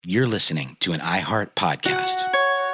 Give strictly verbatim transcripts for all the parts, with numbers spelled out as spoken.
You're listening to an iHeart podcast.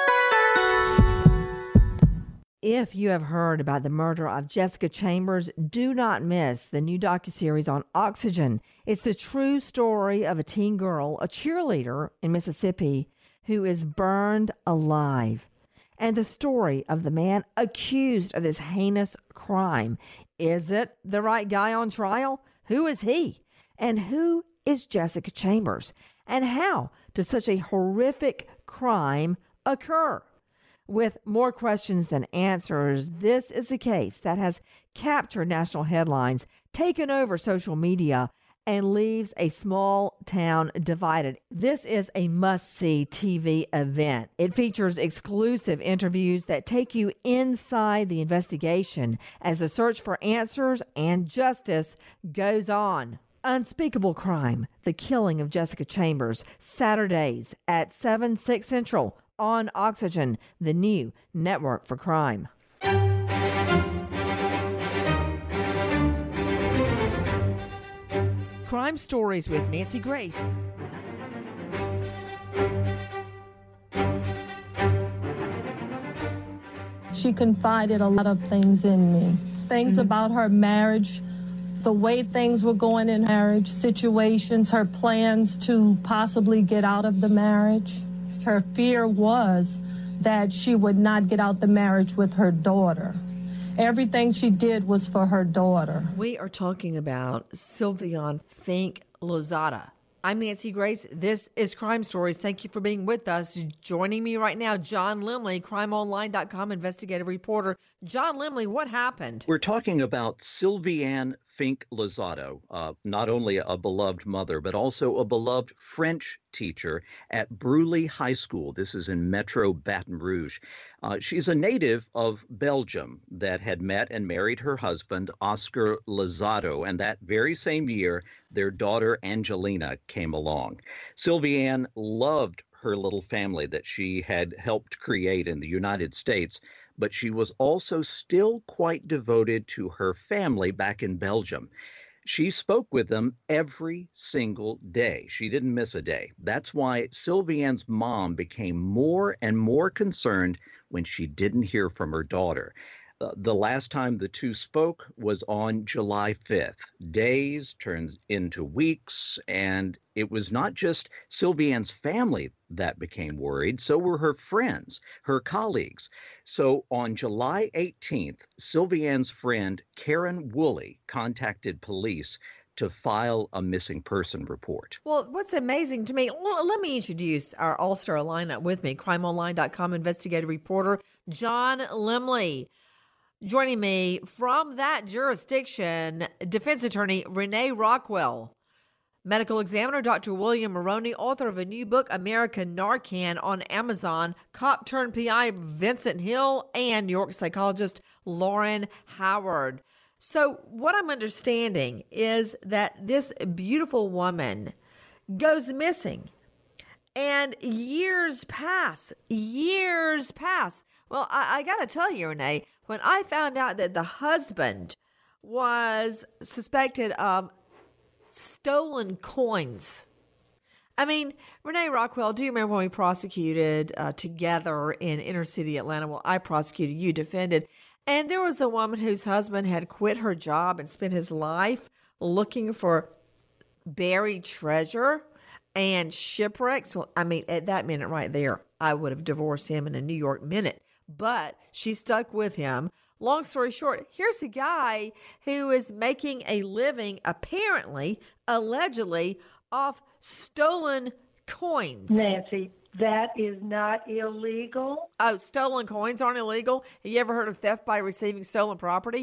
If you have heard about the murder of Jessica Chambers, do not miss the new docuseries on Oxygen. It's the true story of a teen girl, a cheerleader in Mississippi, who is burned alive. And the story of the man accused of this heinous crime. Is it the right guy on trial? Who is he? And who is Jessica Chambers? And how does such a horrific crime occur? With more questions than answers, this is a case that has captured national headlines, taken over social media, and leaves a small town divided. This is a must-see T V event. It features exclusive interviews that take you inside the investigation as the search for answers and justice goes on. Unspeakable Crime, the killing of Jessica Chambers, Saturdays at seven, six Central on Oxygen, the new network for crime. Crime Stories with Nancy Grace. She confided a lot of things in me. Things mm-hmm. about her marriage, the way things were going in marriage, situations, her plans to possibly get out of the marriage. Her fear was that she would not get out the marriage with her daughter. Everything she did was for her daughter. We are talking about Sylviane Fink Lozada. I'm Nancy Grace. This is Crime Stories. Thank you for being with us. Joining me right now, John Limley, crime online dot com investigative reporter. John Limley, what happened? We're talking about Sylviane Fink Lozada, uh, not only a beloved mother, but also a beloved French teacher at Bruley High School. This is in Metro Baton Rouge. Uh, she's a native of Belgium that had met and married her husband, Oscar Lozado, and that very same year, their daughter, Angelina, came along. Sylviane loved her little family that she had helped create in the United States, but she was also still quite devoted to her family back in Belgium. She spoke with them every single day. She didn't miss a day. That's why Sylviane's mom became more and more concerned when she didn't hear from her daughter. Uh, the last time the two spoke was on July fifth. Days turns into weeks, and it was not just Sylviane's family that became worried, so were her friends, her colleagues. So on July eighteenth, Sylviane's friend Karen Woolley contacted police to file a missing person report. Well, what's amazing to me, well, let me introduce our all-star lineup with me, crime online dot com investigative reporter John Limley. Joining me from that jurisdiction, defense attorney Renee Rockwell, medical examiner Doctor William Maroney, author of a new book, American Narcan, on Amazon, cop turned P I Vincent Hill, and New York psychologist Lauren Howard. So what I'm understanding is that this beautiful woman goes missing, and years pass, years pass. Well, I, I got to tell you, Renee, when I found out that the husband was suspected of stolen coins. I mean, Renee Rockwell, do you remember when we prosecuted uh, together in inner city Atlanta? Well, I prosecuted, you defended. And there was a woman whose husband had quit her job and spent his life looking for buried treasure and shipwrecks. Well, I mean, at that minute right there, I would have divorced him in a New York minute. But she stuck with him. Long story short, here's a guy who is making a living, apparently, allegedly, off stolen coins. Nancy, that is not illegal. Oh, stolen coins aren't illegal? Have you ever heard of theft by receiving stolen property?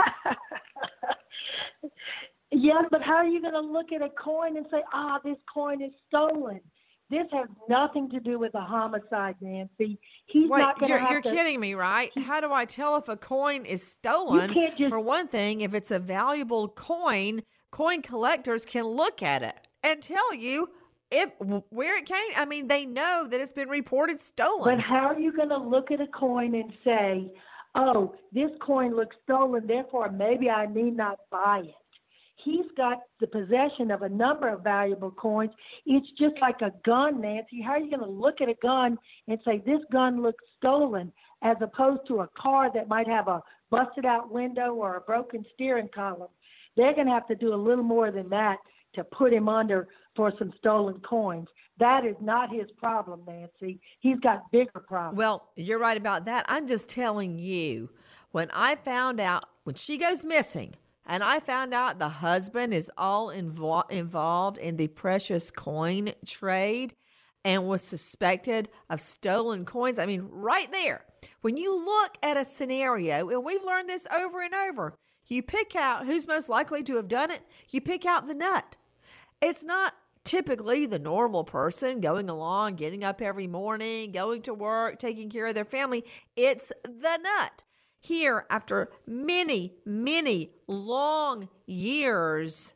Yes, but how are you going to look at a coin and say, ah, this coin is stolen? This has nothing to do with a homicide, Nancy. He's Wait, not going to you're, have you're to... kidding me, right? How do I tell if a coin is stolen? You can't just... For one thing, if it's a valuable coin, coin collectors can look at it and tell you if where it came. I mean, they know that it's been reported stolen. But how are you going to look at a coin and say, oh, this coin looks stolen, therefore maybe I need not buy it? He's got the possession of a number of valuable coins. It's just like a gun, Nancy. How are you going to look at a gun and say, this gun looks stolen, as opposed to a car that might have a busted out window or a broken steering column? They're going to have to do a little more than that to put him under for some stolen coins. That is not his problem, Nancy. He's got bigger problems. Well, you're right about that. I'm just telling you, when I found out, when she goes missing, and I found out the husband is all invo- involved in the precious coin trade and was suspected of stolen coins. I mean, right there, when you look at a scenario, and we've learned this over and over, you pick out who's most likely to have done it. You pick out the nut. It's not typically the normal person going along, getting up every morning, going to work, taking care of their family. It's the nut. Here, after many, many long years,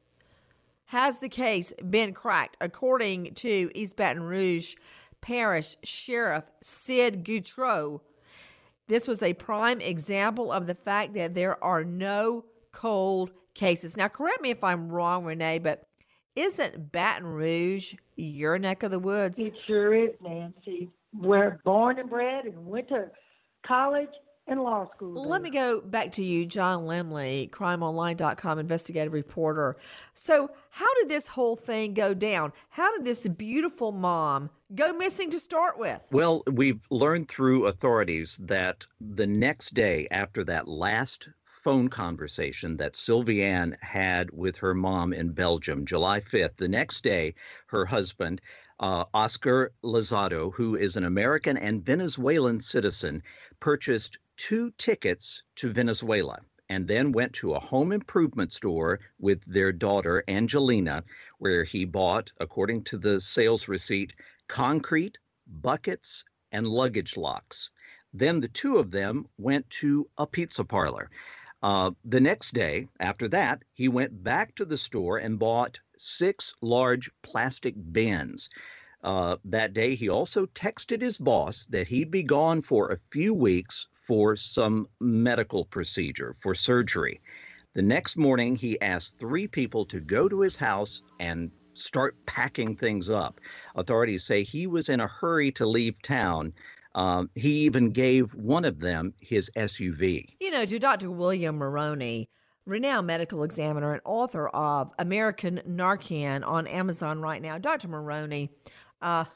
has the case been cracked, according to East Baton Rouge Parish Sheriff Sid Goutreau. This was a prime example of the fact that there are no cold cases. Now, correct me if I'm wrong, Renee, but isn't Baton Rouge your neck of the woods? It sure is, Nancy. We're born and bred and went to college and law school. Let me go back to you, John Lemley, crime online dot com investigative reporter. So how did this whole thing go down? How did this beautiful mom go missing to start with? Well, we've learned through authorities that the next day after that last phone conversation that Sylviane had with her mom in Belgium, July fifth, the next day, her husband, uh, Oscar Lozado, who is an American and Venezuelan citizen, purchased two tickets to Venezuela and then went to a home improvement store with their daughter, Angelina, where he bought, according to the sales receipt, concrete, buckets, and luggage locks. Then the two of them went to a pizza parlor. Uh, the next day, after that, he went back to the store and bought six large plastic bins. Uh, that day, he also texted his boss that he'd be gone for a few weeks for some medical procedure, for surgery. The next morning, he asked three people to go to his house and start packing things up. Authorities say he was in a hurry to leave town. Um, he even gave one of them his S U V. You know, to Doctor William Maroney, renowned medical examiner and author of American Narcan on Amazon right now. Doctor Maroney, uh,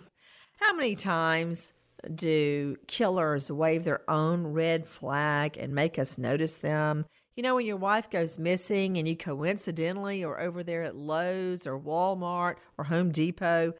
how many times do killers wave their own red flag and make us notice them? You know, when your wife goes missing and you coincidentally are over there at Lowe's or Walmart or Home Depot,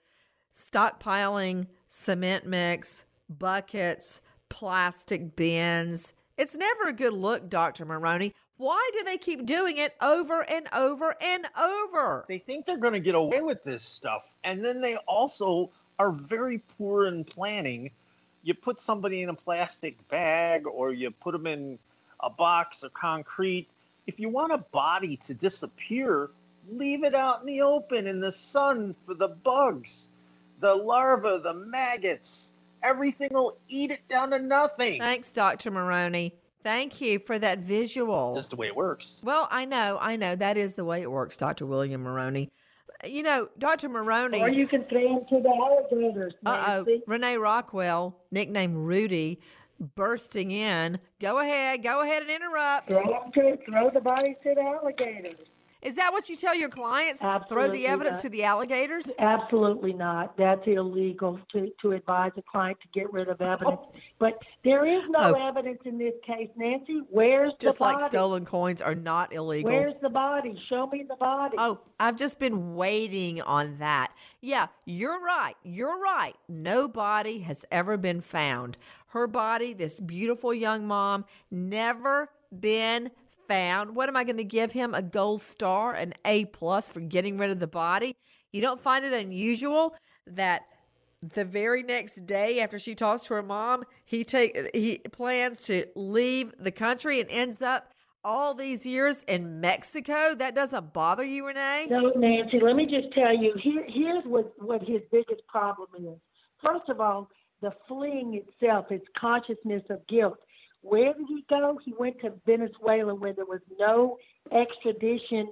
stockpiling cement mix, buckets, plastic bins. It's never a good look, Doctor Maroney. Why do they keep doing it over and over and over? They think they're going to get away with this stuff. And then they also are very poor in planning. You put somebody in a plastic bag or you put them in a box of concrete. If you want a body to disappear, leave it out in the open in the sun for the bugs, the larvae, the maggots. Everything will eat it down to nothing. Thanks, Doctor Maroney. Thank you for that visual. Just the way it works. Well, I know, I know. That is the way it works, Doctor William Maroney. You know, Doctor Maroney. Or you can throw them to the alligators, Uh-oh. Nancy. Renee Rockwell, nicknamed Rudy, bursting in. Go ahead. Go ahead and interrupt. Throw, them to, throw the bodies to the alligators. Is that what you tell your clients? Throw Absolutely the evidence not. to the alligators? Absolutely not. That's illegal to, to advise a client to get rid of evidence. But there is no Oh. evidence in this case, Nancy. Where's Just the like body? stolen coins are not illegal. Where's the body? Show me the body. Oh, I've just been waiting on that. Yeah, you're right. You're right. No body has ever been found. Her body, this beautiful young mom, never been found. What am I going to give him? A gold star, an A plus for getting rid of the body? You don't find it unusual that the very next day after she talks to her mom, he take he plans to leave the country and ends up all these years in Mexico? That doesn't bother you, Renee? No, Nancy, let me just tell you, here, here's what, what his biggest problem is. First of all, the fleeing itself, its consciousness of guilt. Where did he go? He went to Venezuela where there was no extradition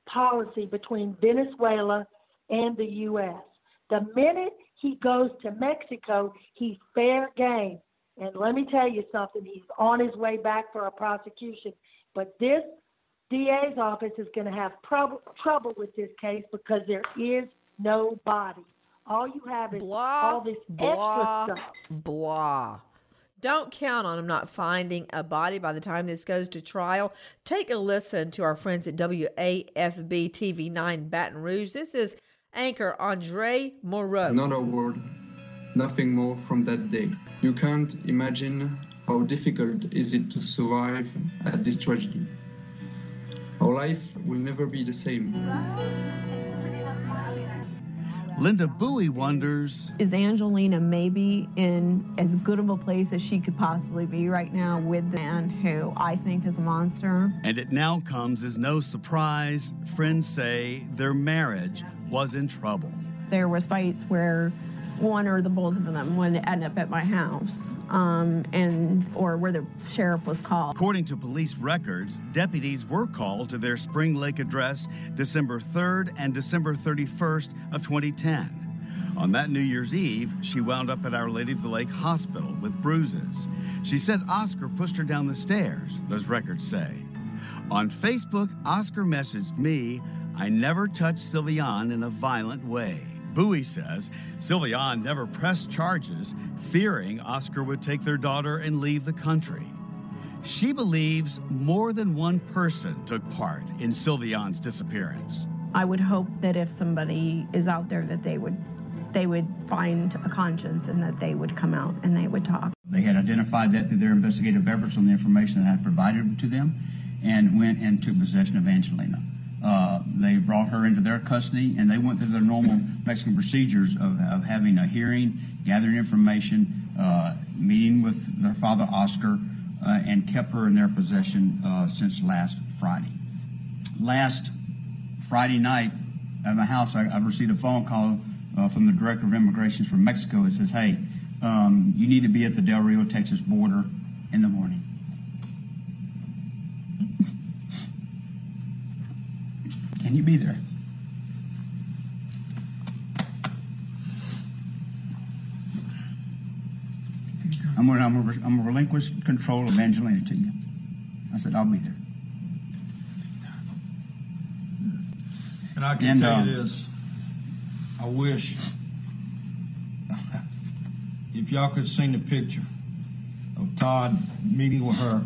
policy between Venezuela and the U S. The minute he goes to Mexico, he's fair game. And let me tell you something, he's on his way back for a prosecution. But this D A's office is going to have trouble, trouble with this case because there is no body. All you have is blah, all this blah, extra stuff. Blah. Don't count on him not finding a body by the time this goes to trial. Take a listen to our friends at W A F B T V nine Baton Rouge. This is anchor Andre Moreau. Not a word, nothing more from that day. You can't imagine how difficult is it to survive at this tragedy. Our life will never be the same. Linda Bowie wonders, is Angelina maybe in as good of a place as she could possibly be right now with the man who I think is a monster? And it now comes as no surprise. Friends say their marriage was in trouble. There was fights where one or the both of them would end up at my house, um, and or where the sheriff was called. According to police records, deputies were called to their Spring Lake address December third and December thirty-first of twenty ten. On that New Year's Eve, she wound up at Our Lady of the Lake Hospital with bruises. She said Oscar pushed her down the stairs, those records say. On Facebook, Oscar messaged me, "I never touched Sylviane in a violent way." Bowie says Sylviane never pressed charges, fearing Oscar would take their daughter and leave the country. She believes more than one person took part in Sylviane's disappearance. I would hope that if somebody is out there that they would they would find a conscience and that they would come out and they would talk. They had identified that through their investigative efforts on the information that I had provided to them and went and took possession of Angelina. Uh, they brought her into their custody, and they went through their normal Mexican procedures of, of having a hearing, gathering information, uh, meeting with their father, Oscar, uh, and kept her in their possession uh, since last Friday. Last Friday night at my house, I, I received a phone call uh, from the Director of Immigration from Mexico. It says, hey, um, you need to be at the Del Rio, Texas border in the morning. Can you be there? I'm going I'm to I'm relinquish control of Angelina to you. I said, I'll be there. And I can and, tell uh, you this. I wish if y'all could have seen the picture of Todd meeting with her,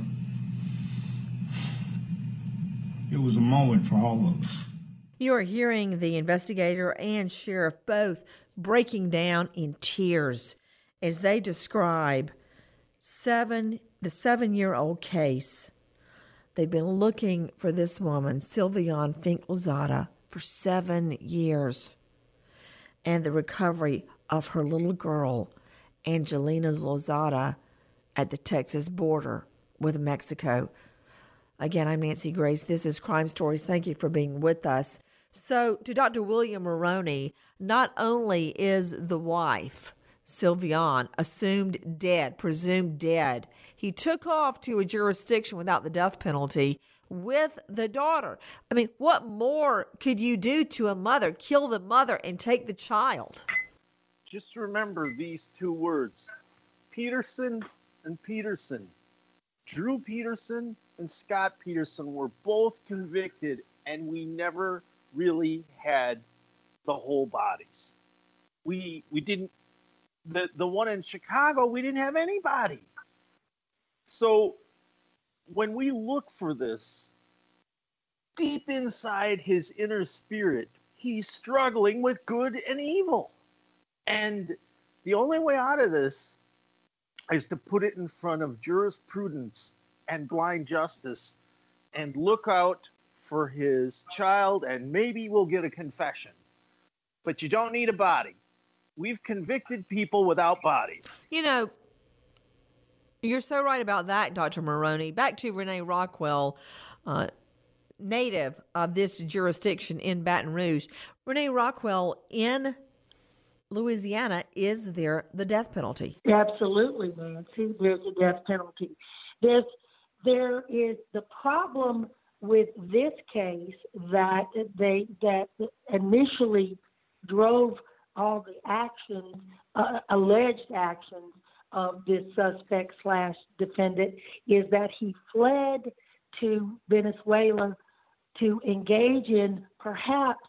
it was a moment for all of us. You are hearing the investigator and sheriff both breaking down in tears as they describe seven the seven-year-old case. They've been looking for this woman, Sylviane Fink Lozada, for seven years. And the recovery of her little girl, Angelina Lozada, at the Texas border with Mexico. Again, I'm Nancy Grace. This is Crime Stories. Thank you for being with us. So, to Doctor William Maroney, not only is the wife, Sylviane, assumed dead, presumed dead, he took off to a jurisdiction without the death penalty with the daughter. I mean, what more could you do to a mother? Kill the mother and take the child. Just remember these two words, Peterson and Peterson. Drew Peterson and Scott Peterson were both convicted, and we never really had the whole bodies. We we didn't, the, the one in Chicago, we didn't have anybody. So when we look for this, deep inside his inner spirit, he's struggling with good and evil. And the only way out of this is to put it in front of jurisprudence and blind justice and look out for his child, and maybe we'll get a confession. But you don't need a body. We've convicted people without bodies. You know, you're so right about that, Doctor Maroney. Back to Renee Rockwell, uh, native of this jurisdiction in Baton Rouge. Renee Rockwell, in Louisiana, is there the death penalty? Absolutely, Nancy. There's a death penalty. There's, there is the problem with this case that they that initially drove all the actions, uh, alleged actions of this suspect slash defendant is that he fled to Venezuela to engage in perhaps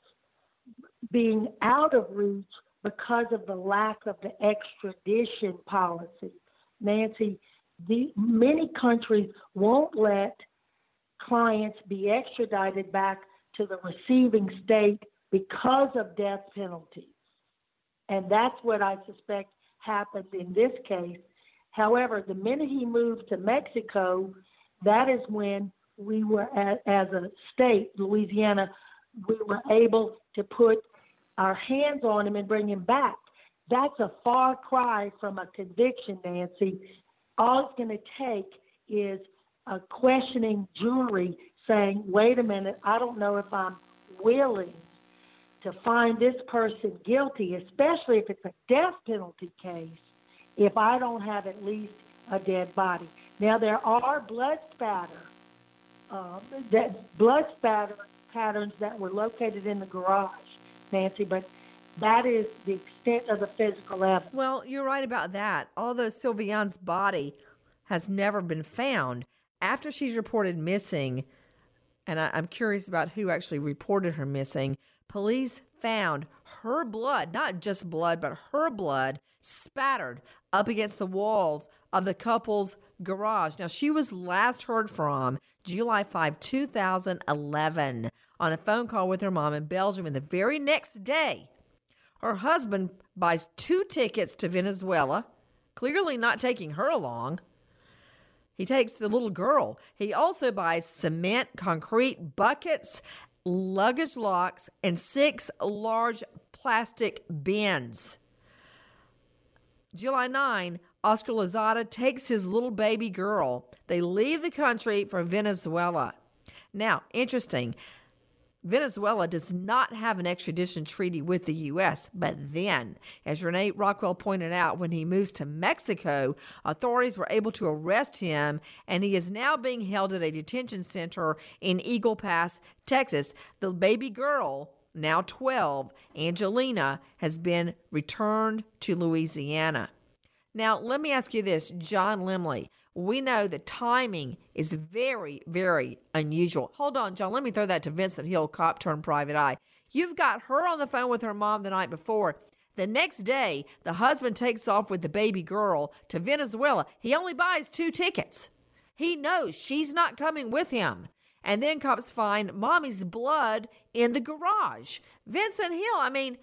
being out of reach because of the lack of the extradition policy. Nancy, the, many countries won't let clients be extradited back to the receiving state because of death penalties. And that's what I suspect happened in this case. However, the minute he moved to Mexico, that is when we were, as, as a state, Louisiana, we were able to put our hands on him and bring him back. That's a far cry from a conviction, Nancy. All it's going to take is a questioning jury saying, wait a minute, I don't know if I'm willing to find this person guilty, especially if it's a death penalty case, if I don't have at least a dead body. Now, there are blood spatter, uh, that blood spatter patterns that were located in the garage, Nancy, but that is the extent of the physical evidence. Well, you're right about that. Although Sylviane's body has never been found, after she's reported missing, and I, I'm curious about who actually reported her missing, police found her blood, not just blood, but her blood spattered up against the walls of the couple's garage. Now, she was last heard from July fifth, two thousand eleven on a phone call with her mom in Belgium, and the very next day, her husband buys two tickets to Venezuela, clearly not taking her along. He takes the little girl. He also buys cement, concrete, buckets, luggage locks, and six large plastic bins. July ninth, Oscar Lozada takes his little baby girl. They leave the country for Venezuela. Now, interesting, Venezuela does not have an extradition treaty with the U S, but then, as Renee Rockwell pointed out, when he moves to Mexico, authorities were able to arrest him, and he is now being held at a detention center in Eagle Pass, Texas. The baby girl, now twelve, Angelina, has been returned to Louisiana. Now, let me ask you this, John Lemley. We know the timing is very, very unusual. Hold on, John. Let me throw that to Vincent Hill, cop turned private eye. You've got her on the phone with her mom the night before. The next day, the husband takes off with the baby girl to Venezuela. He only buys two tickets. He knows she's not coming with him. And then cops find mommy's blood in the garage. Vincent Hill, I mean,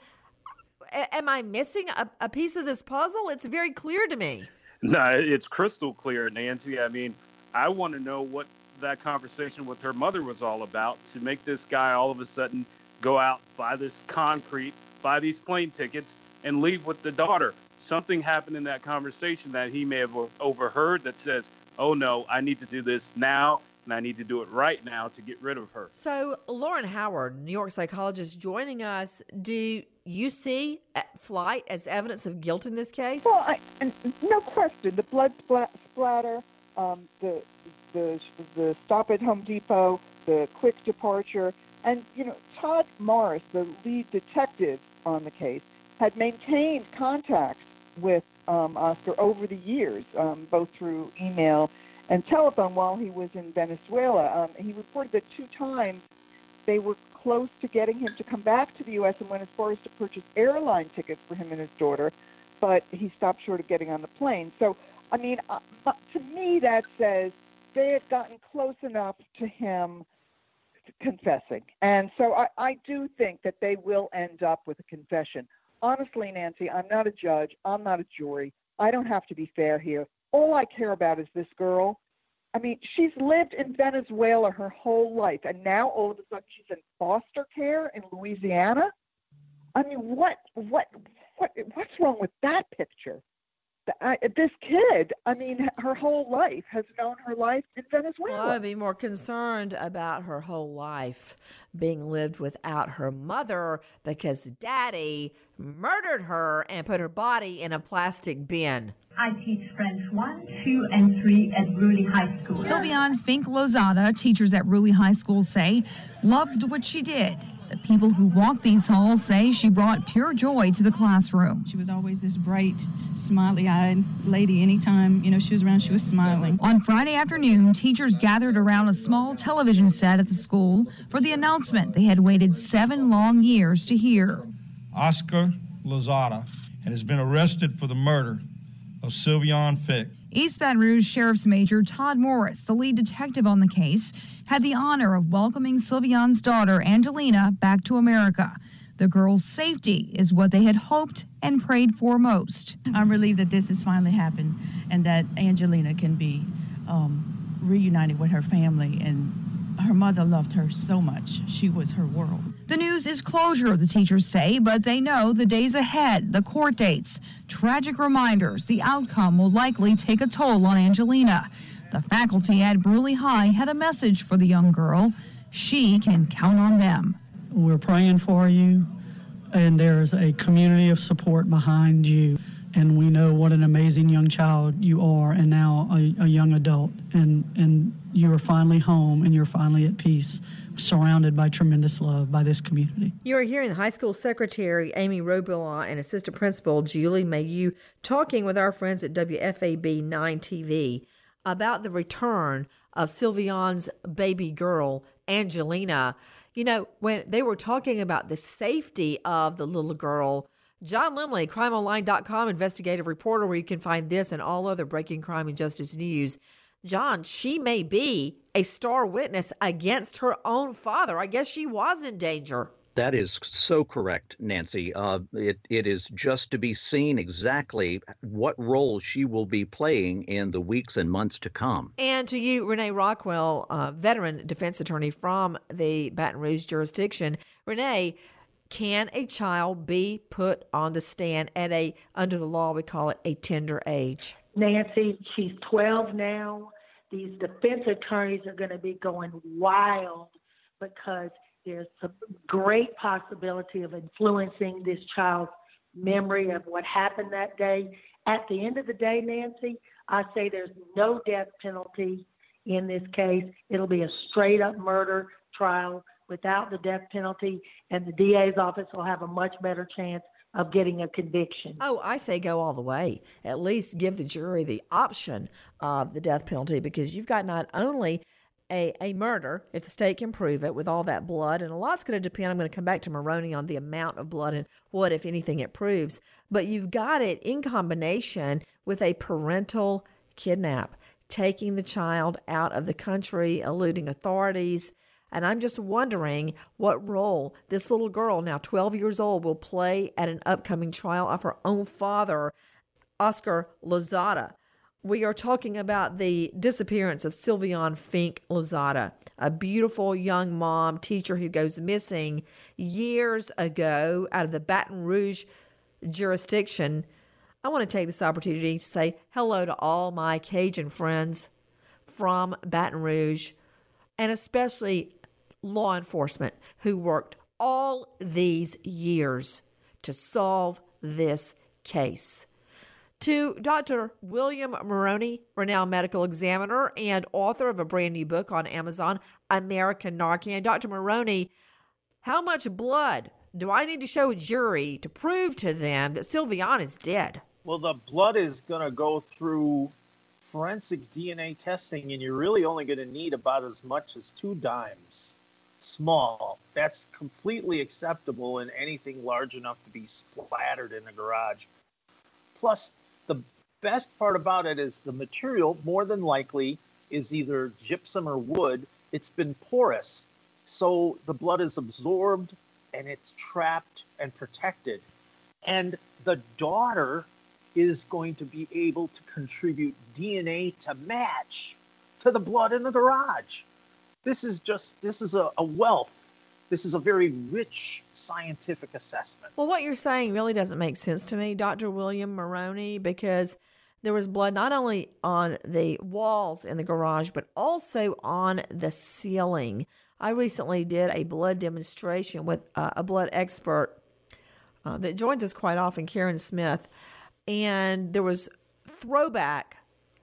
a- am I missing a, a piece of this puzzle? It's very clear to me. No, it's crystal clear, Nancy. I mean, I want to know what that conversation with her mother was all about to make this guy all of a sudden go out, buy this concrete, buy these plane tickets, and leave with the daughter. Something happened in that conversation that he may have overheard that says, oh, no, I need to do this now, and I need to do it right now to get rid of her. So, Lauren Howard, New York psychologist, joining us. Do you see flight as evidence of guilt in this case? Well, I, no question. The blood splat, splatter, um, the the the stop at Home Depot, the quick departure, and you know Todd Morris, the lead detective on the case, had maintained contacts with um, Oscar over the years, um, both through email and telephone while he was in Venezuela. Um, he reported that two times they were close to getting him to come back to the U S and went as far as to purchase airline tickets for him and his daughter, but he stopped short of getting on the plane. So, I mean, uh, to me that says they had gotten close enough to him confessing. And so I, I do think that they will end up with a confession. Honestly, Nancy, I'm not a judge. I'm not a jury. I don't have to be fair here. All I care about is this girl. I mean, she's lived in Venezuela her whole life, and now all of a sudden she's in foster care in Louisiana. I mean, what, what, what, what's wrong with that picture? The, I, this kid, I mean, her whole life has known her life in Venezuela. Well, I would be more concerned about her whole life being lived without her mother because Daddy murdered her and put her body in a plastic bin. I teach French one, two, and three at Bruley High School. Sylviane Fink Lozada, teachers at Bruley High School say, loved what she did. The people who walk these halls say she brought pure joy to the classroom. She was always this bright, smiley-eyed lady. Anytime, you know, she was around, she was smiling. On Friday afternoon, teachers gathered around a small television set at the school for the announcement they had waited seven long years to hear. Oscar Lozada has been arrested for the murder of Sylviane Fink. East Baton Rouge Sheriff's Major Todd Morris, the lead detective on the case, had the honor of welcoming Sylviane's daughter, Angelina, back to America. The girl's safety is what they had hoped and prayed for most. I'm relieved that this has finally happened and that Angelina can be um, reunited with her family. And her mother loved her so much. She was her world. The news is closure, the teachers say, but they know the days ahead, the court dates, tragic reminders, the outcome will likely take a toll on Angelina. The faculty at Bruley High had a message for the young girl. She can count on them. We're praying for you, and there's a community of support behind you. And we know what an amazing young child you are, and now a, a young adult. And, and you are finally home, and you're finally at peace, surrounded by tremendous love by this community. You are hearing the high school secretary, Amy Robillard, and assistant principal, Julie Mayu, talking with our friends at W F A B nine T V about the return of Sylviane's baby girl, Angelina. You know, when they were talking about the safety of the little girl, John Limley, crime online dot com investigative reporter, where you can find this and all other breaking crime and justice news. John, she may be a star witness against her own father. I guess she was in danger. That is so correct, Nancy. Uh, it, it is just to be seen exactly what role she will be playing in the weeks and months to come. And to you, Renee Rockwell, uh, veteran defense attorney from the Baton Rouge jurisdiction. Renee, can a child be put on the stand at a, under the law, we call it a tender age? Nancy, she's twelve now. These defense attorneys are going to be going wild because there's a great possibility of influencing this child's memory of what happened that day. At the end of the day, Nancy, I say there's no death penalty in this case. It'll be a straight-up murder trial without the death penalty, and the D A's office will have a much better chance of getting a conviction. Oh, I say go all the way. At least give the jury the option of the death penalty, because you've got not only a, a murder, if the state can prove it, with all that blood, and a lot's going to depend, I'm going to come back to Maroney on the amount of blood and what, if anything, it proves, but you've got it in combination with a parental kidnap, taking the child out of the country, eluding authorities. And I'm just wondering what role this little girl, now twelve years old, will play at an upcoming trial of her own father, Oscar Lozada. We are talking about the disappearance of Sylviane Fink Lozada, a beautiful young mom teacher who goes missing years ago out of the Baton Rouge jurisdiction. I want to take this opportunity to say hello to all my Cajun friends from Baton Rouge, and especially law enforcement who worked all these years to solve this case. To Doctor William Maroney, renowned medical examiner and author of a brand new book on Amazon, American Narcan. Doctor Maroney, how much blood do I need to show a jury to prove to them that Sylviane is dead? Well, the blood is going to go through forensic D N A testing, and you're really only going to need about as much as two dimes. Small. That's completely acceptable in anything large enough to be splattered in a garage. Plus, the best part about it is the material, more than likely, is either gypsum or wood. It's been porous, so the blood is absorbed and it's trapped and protected. And the daughter is going to be able to contribute D N A to match to the blood in the garage. This is just, this is a, a wealth. This is a very rich scientific assessment. Well, what you're saying really doesn't make sense to me, Doctor William Maroney, because there was blood not only on the walls in the garage, but also on the ceiling. I recently did a blood demonstration with uh, a blood expert uh, that joins us quite often, Karen Smith, and there was throwback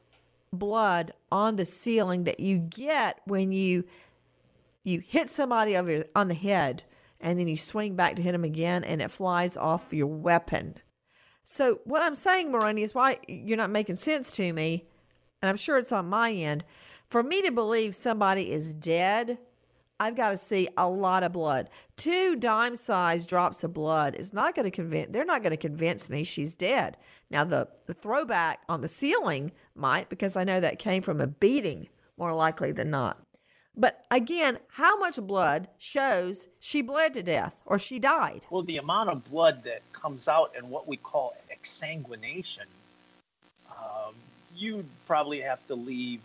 blood on the ceiling that you get when you you hit somebody over on the head and then you swing back to hit them again and it flies off your weapon. So what I'm saying, Moroni, is why you're not making sense to me, and I'm sure it's on my end. For me to believe somebody is dead, I've got to see a lot of blood. Two dime-sized drops of blood is not going to convince, they're not going to convince me she's dead. Now, the, the throwback on the ceiling might, because I know that came from a beating, more likely than not. But again, how much blood shows she bled to death or she died? Well, the amount of blood that comes out and what we call exsanguination, um, you'd probably have to leave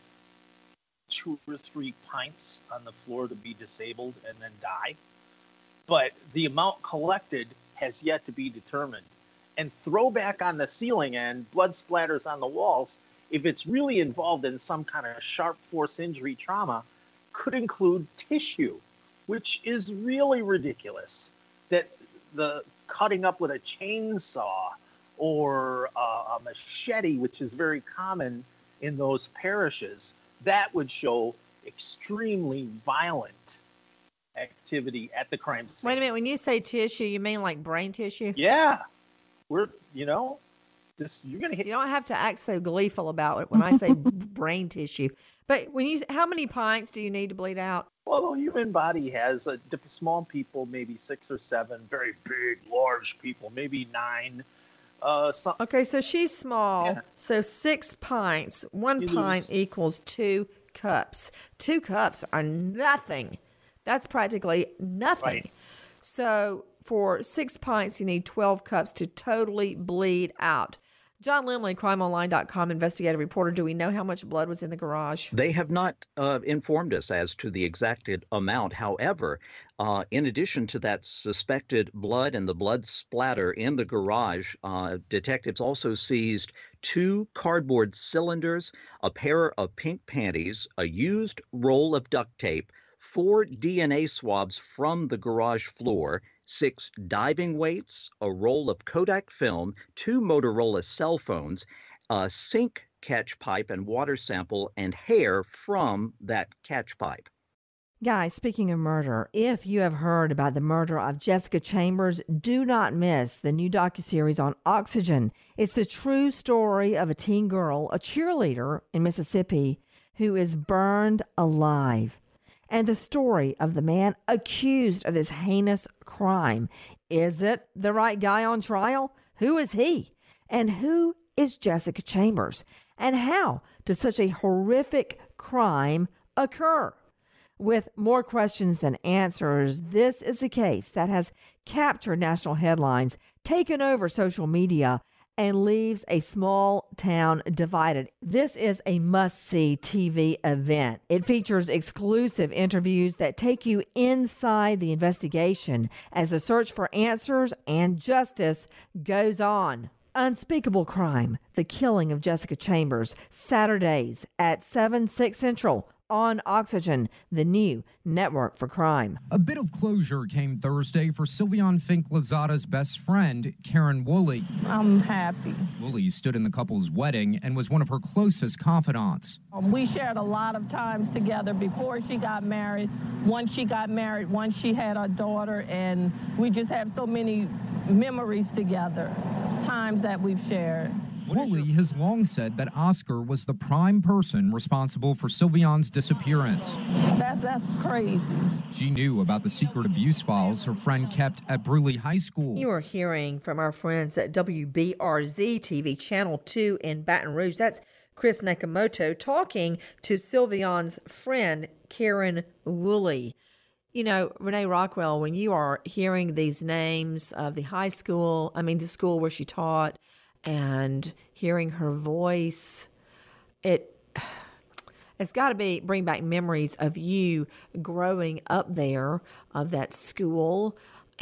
two or three pints on the floor to be disabled and then die. But the amount collected has yet to be determined. And throwback on the ceiling and blood splatters on the walls, if it's really involved in some kind of sharp force injury trauma, could include tissue, which is really ridiculous. That the cutting up with a chainsaw or a, a machete, which is very common in those parishes, that would show extremely violent activity at the crime scene. Wait a minute, when you say tissue, you mean like brain tissue? Yeah. We're, you know, this, you're going to hit. You don't have to act so gleeful about it when I say brain tissue. But when you, how many pints do you need to bleed out? Well, the human body has a, small people, maybe six or seven, very big, large people, maybe nine. Uh, some, okay, so she's small. Yeah. So six pints, one You pint lose. equals two cups. Two cups are nothing. That's practically nothing. Right. So for six pints, you need twelve cups to totally bleed out. John Limley, crime online dot com investigative reporter. Do we know how much blood was in the garage? They have not uh, informed us as to the exact amount. However, uh, in addition to that suspected blood and the blood splatter in the garage, uh, detectives also seized two cardboard cylinders, a pair of pink panties, a used roll of duct tape, four D N A swabs from the garage floor, six diving weights, a roll of Kodak film, two Motorola cell phones, a sink catch pipe and water sample, and hair from that catch pipe. Guys, speaking of murder, if you have heard about the murder of Jessica Chambers, do not miss the new docuseries on Oxygen. It's the true story of a teen girl, a cheerleader in Mississippi, who is burned alive. And the story of the man accused of this heinous crime. Is it the right guy on trial? Who is he? And who is Jessica Chambers? And how does such a horrific crime occur? With more questions than answers, this is a case that has captured national headlines, taken over social media, and leaves a small town divided. This is a must-see T V event. It features exclusive interviews that take you inside the investigation as the search for answers and justice goes on. Unspeakable Crime, the killing of Jessica Chambers, Saturdays at seven, six Central on Oxygen, the new network for crime. A bit of closure came Thursday for Sylviane Fink-Lozada's best friend, Karen Woolley. I'm happy. Woolley stood in the couple's wedding and was one of her closest confidants. Um, we shared a lot of times together before she got married, once she got married, once she had her daughter, and we just have so many memories together, times that we've shared. Woolley has long said that Oscar was the prime person responsible for Sylviane's disappearance. That's that's crazy. She knew about the secret abuse files her friend kept at Bruley High School. You are hearing from our friends at W B R Z T V, Channel two in Baton Rouge. That's Chris Nakamoto talking to Sylviane's friend, Karen Woolley. You know, Renee Rockwell, when you are hearing these names of the high school, I mean, the school where she taught, and hearing her voice, it it's got to be bring back memories of you growing up there, of that school.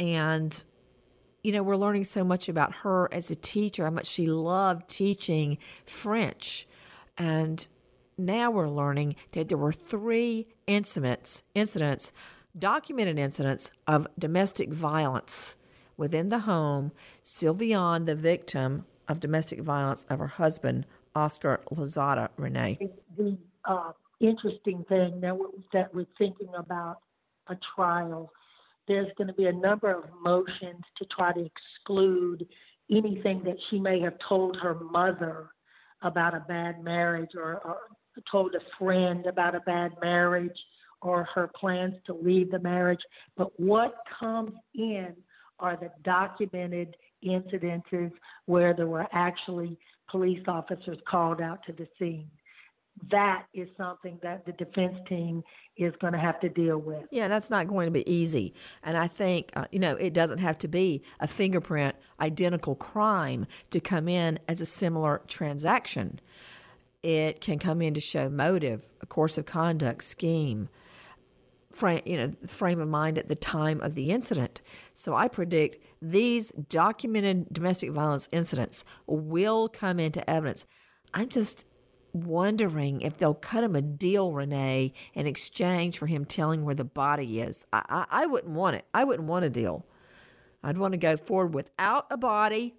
And you know, we're learning so much about her as a teacher, how much she loved teaching French. And now we're learning that there were three incidents incidents documented incidents of domestic violence within the home, Sylviane, the victim of domestic violence of her husband, Oscar Lozada, Renee. The uh, interesting thing that we're, that we're thinking about a trial, there's going to be a number of motions to try to exclude anything that she may have told her mother about a bad marriage, or, or told a friend about a bad marriage, or her plans to leave the marriage. But what comes in are the documented incidences where there were actually police officers called out to the scene. That is something that the defense team is going to have to deal with. Yeah, that's not going to be easy. And I think, uh, you know, it doesn't have to be a fingerprint identical crime to come in as a similar transaction. It can come in to show motive, a course of conduct, scheme, frame, you know, frame of mind at the time of the incident. So I predict these documented domestic violence incidents will come into evidence. I'm just wondering if they'll cut him a deal, Renee, in exchange for him telling where the body is. I, I, I wouldn't want it. I wouldn't want a deal. I'd want to go forward without a body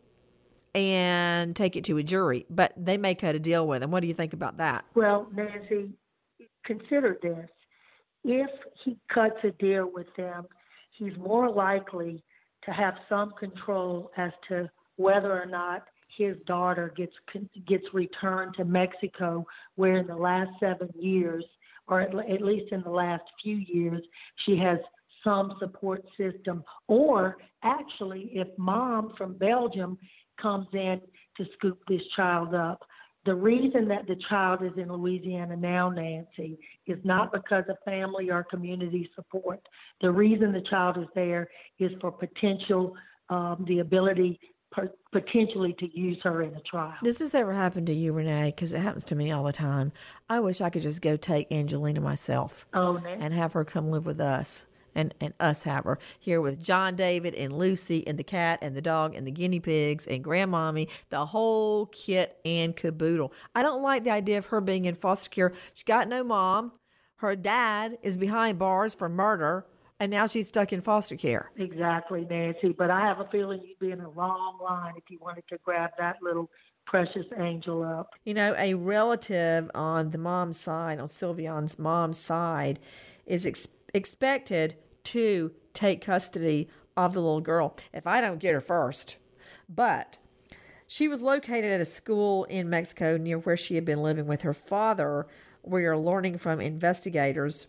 and take it to a jury, but they may cut a deal with him. What do you think about that? Well, Nancy, consider this. If he cuts a deal with them, he's more likely to have some control as to whether or not his daughter gets gets returned to Mexico, where in the last seven years, or at, at least in the last few years, she has some support system. Or actually, if mom from Belgium comes in to scoop this child up. The reason that the child is in Louisiana now, Nancy, is not because of family or community support. The reason the child is there is for potential, um, the ability per- potentially to use her in a trial. Does this ever happen to you, Renee? Because it happens to me all the time. I wish I could just go take Angelina myself oh, Nancy. and have her come live with us. And, and us have her here with John David and Lucy and the cat and the dog and the guinea pigs and grandmommy, the whole kit and caboodle. I don't like the idea of her being in foster care. She's got no mom. Her dad is behind bars for murder, and now she's stuck in foster care. Exactly, Nancy. But I have a feeling you'd be in a long line if you wanted to grab that little precious angel up. You know, a relative on the mom's side, on Sylviane's mom's side, is ex- expected to take custody of the little girl if I don't get her first. But she was located at a school in Mexico near where she had been living with her father. We are learning from investigators.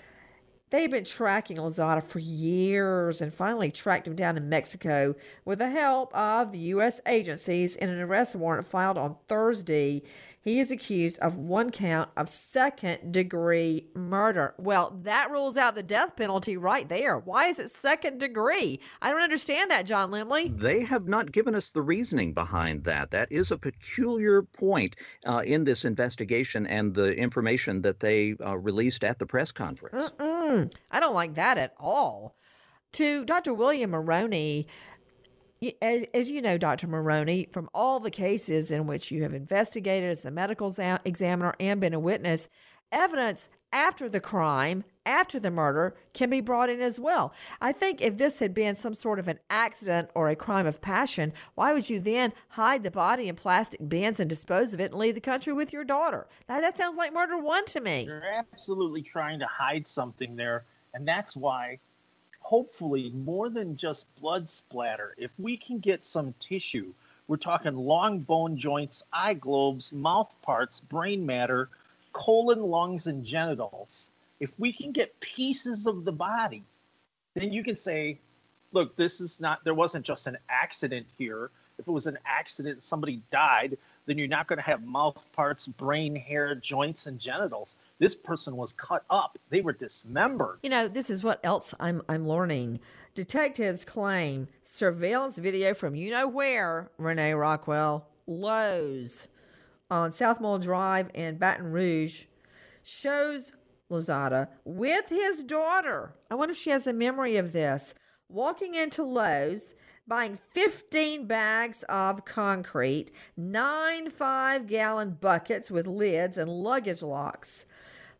They've been tracking Lozada for years and finally tracked him down in Mexico with the help of U S agencies in an arrest warrant filed on Thursday. He is accused of one count of second-degree murder. Well, that rules out the death penalty right there. Why is it second degree? I don't understand that, John Limley. They have not given us the reasoning behind that. That is a peculiar point uh, in this investigation and the information that they uh, released at the press conference. Mm-mm. I don't like that at all. To Doctor William Maroney, as you know, Doctor Maroney, from all the cases in which you have investigated as the medical examiner and been a witness, evidence after the crime, after the murder, can be brought in as well. I think if this had been some sort of an accident or a crime of passion, why would you then hide the body in plastic bins and dispose of it and leave the country with your daughter? That, that sounds like murder one to me. You're absolutely trying to hide something there, and that's why hopefully more than just blood splatter, if we can get some tissue, we're talking long bone joints, eye globes, mouth parts, brain matter, colon, lungs, and genitals. If we can get pieces of the body, then you can say, look, this is not, there wasn't just an accident here. If it was an accident and somebody died, then you're not going to have mouth parts, brain, hair, joints, and genitals. This person was cut up. They were dismembered. You know, this is what else I'm I'm learning. Detectives claim surveillance video from you know where, Renee Rockwell, Lowe's on South Mall Drive in Baton Rouge, shows Lozada with his daughter. I wonder if she has a memory of this. Walking into Lowe's, buying fifteen bags of concrete, nine five-gallon buckets with lids and luggage locks,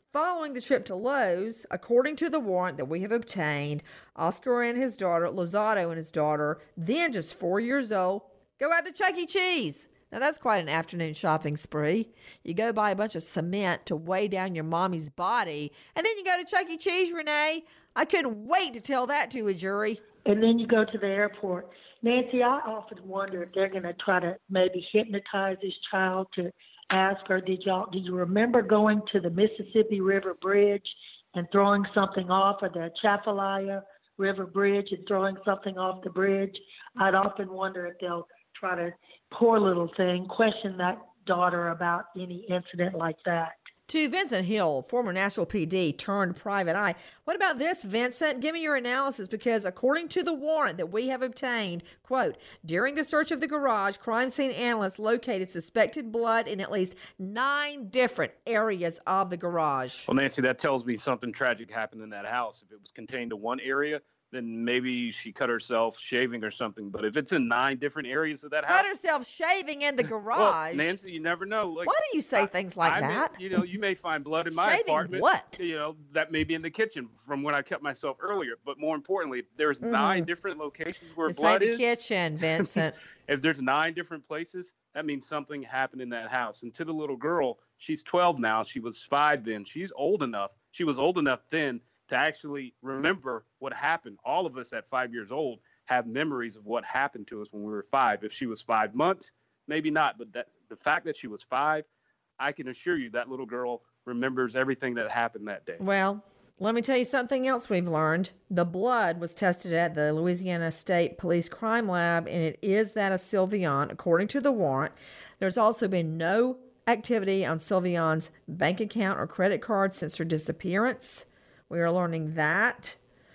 Following the trip to Lowe's, according to the warrant that we have obtained, Oscar and his daughter, Lozado and his daughter, then just four years old, go out to Chuck E. Cheese. Now, that's quite an afternoon shopping spree. You go buy a bunch of cement to weigh down your mommy's body, and then you go to Chuck E. Cheese, Renee. I couldn't wait to tell that to a jury. And then you go to the airport. Nancy, I often wonder if they're going to try to maybe hypnotize this child to ask her, did y'all, do you remember going to the Mississippi River Bridge and throwing something off, or the Atchafalaya River Bridge and throwing something off the bridge? I'd often wonder if they'll try to, poor little thing, question that daughter about any incident like that. To Vincent Hill, former Nashville P D turned private eye. What about this, Vincent? Give me your analysis, because according to the warrant that we have obtained, quote, during the search of the garage, crime scene analysts located suspected blood in at least nine different areas of the garage. Well, Nancy, that tells me something tragic happened in that house. If it was contained to one area, then maybe she cut herself shaving or something. But if it's in nine different areas of that house... Cut herself shaving in the garage? Well, Nancy, you never know. Like, why do you say I, things like I that? May, you know, you may find blood in my Shaving apartment. What? You know, that may be in the kitchen from when I cut myself earlier. But more importantly, if there's Mhm. nine different locations where It's blood like the is... kitchen, Vincent. If there's nine different places, that means something happened in that house. And to the little girl, she's twelve now. She was five then. She's old enough. She was old enough then to actually remember what happened. All of us at five years old have memories of what happened to us when we were five. If she was five months, maybe not. But that the fact that she was five, I can assure you that little girl remembers everything that happened that day. Well, let me tell you something else we've learned. The blood was tested at the Louisiana State Police Crime Lab, and it is that of Sylviane, according to the warrant. There's also been no activity on Sylviane's bank account or credit card since her disappearance. We are learning that.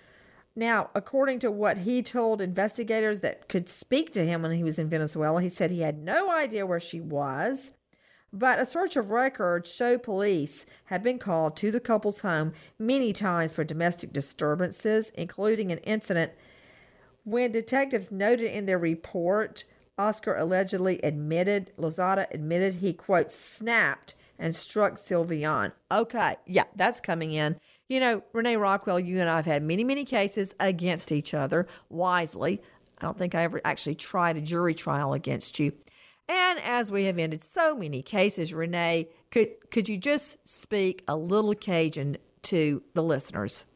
Now, according to what he told investigators that could speak to him when he was in Venezuela, he said he had no idea where she was. But a search of records showed police had been called to the couple's home many times for domestic disturbances, including an incident when detectives noted in their report, Oscar allegedly admitted, Lozada admitted he, quote, snapped and struck Sylviane. Okay, yeah, that's coming in. You know, Renee Rockwell, you and I have had many, many cases against each other, wisely. I don't think I ever actually tried a jury trial against you. And as we have ended so many cases, Renee, could could you just speak a little Cajun to the listeners?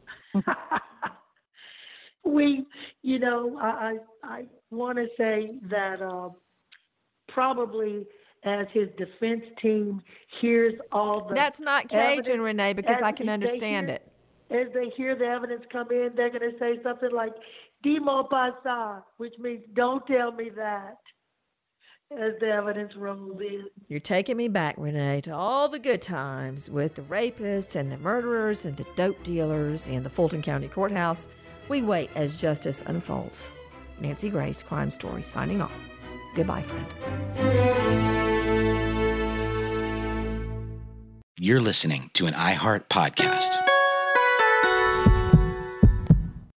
we, you know, I I, I want to say that uh, probably as his defense team hears all the That's not Cajun, evidence, Renee, because I can they understand hear, it. As they hear the evidence come in, they're going to say something like, "Dimo pasa," which means "don't tell me that," as the evidence rolls in. You're taking me back, Renee, to all the good times with the rapists and the murderers and the dope dealers in the Fulton County Courthouse. We wait as justice unfolds. Nancy Grace, Crime Story, signing off. Goodbye, friend. You're listening to an iHeart podcast.